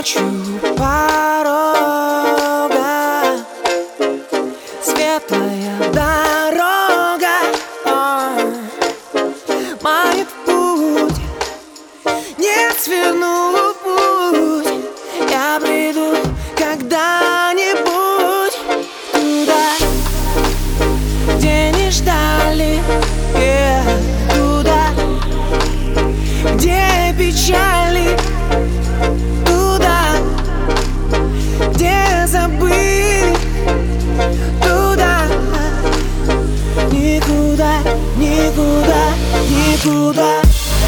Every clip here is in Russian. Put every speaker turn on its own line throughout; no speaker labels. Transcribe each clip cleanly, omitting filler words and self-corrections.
Ночью у порога светлая дорога манит в путь, не сверну в путь. Я приду когда-нибудь туда, где не ждали, туда, где печали, туда, где забыли, туда, никуда, никуда, никуда.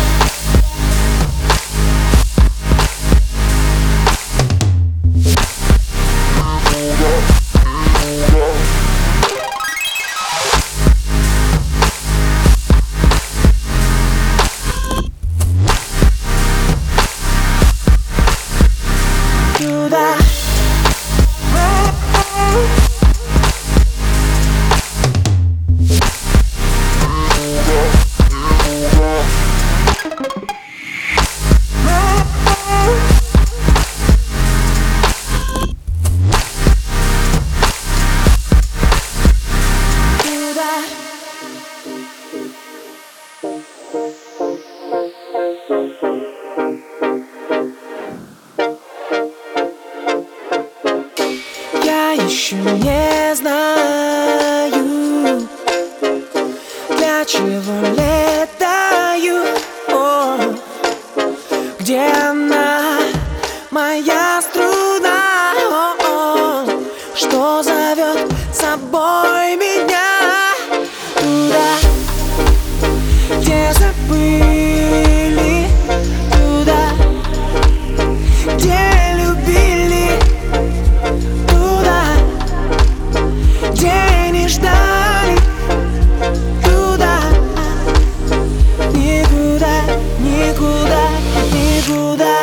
Туда. Я еще не знаю, для чего летаю, где она, моя струна, что зовет с собой меня туда, где забыли, туда, где любили, где не ждали, туда, никуда, никуда, никуда.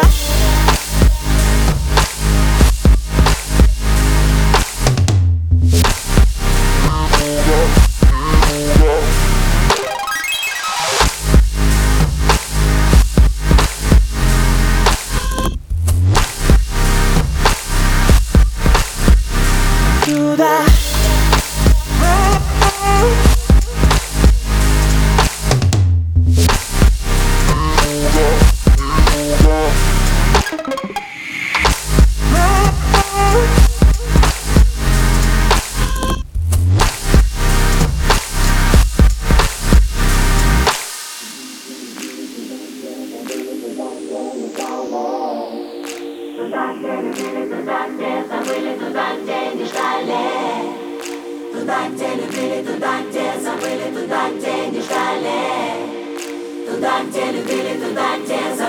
Туда.
Туда, где любили, туда, где забыли, туда, где не ждали. Туда, где любили, туда, где забыли, туда, где не ждали. Туда, где любили, туда, где забыли.